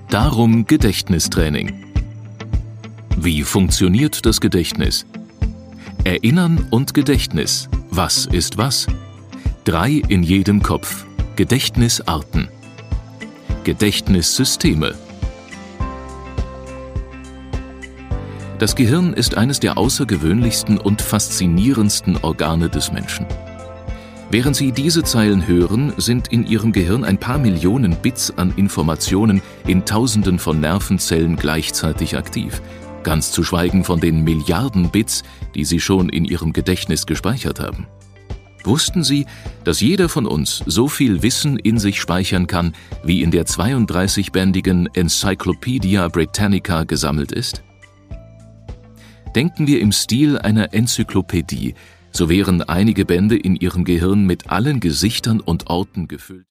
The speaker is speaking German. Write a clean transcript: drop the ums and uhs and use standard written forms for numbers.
Darum Gedächtnistraining. Wie funktioniert das Gedächtnis? Erinnern und Gedächtnis. Was ist was? 3 in jedem Kopf. Gedächtnisarten. Gedächtnissysteme. Das Gehirn ist eines der außergewöhnlichsten und faszinierendsten Organe des Menschen. Während Sie diese Zeilen hören, sind in Ihrem Gehirn ein paar Millionen Bits an Informationen in Tausenden von Nervenzellen gleichzeitig aktiv. Ganz zu schweigen von den Milliarden Bits, die Sie schon in Ihrem Gedächtnis gespeichert haben. Wussten Sie, dass jeder von uns so viel Wissen in sich speichern kann, wie in der 32-bändigen Encyclopaedia Britannica gesammelt ist? Denken wir im Stil einer Enzyklopädie, so wären einige Bände in Ihrem Gehirn mit allen Gesichtern und Orten gefüllt.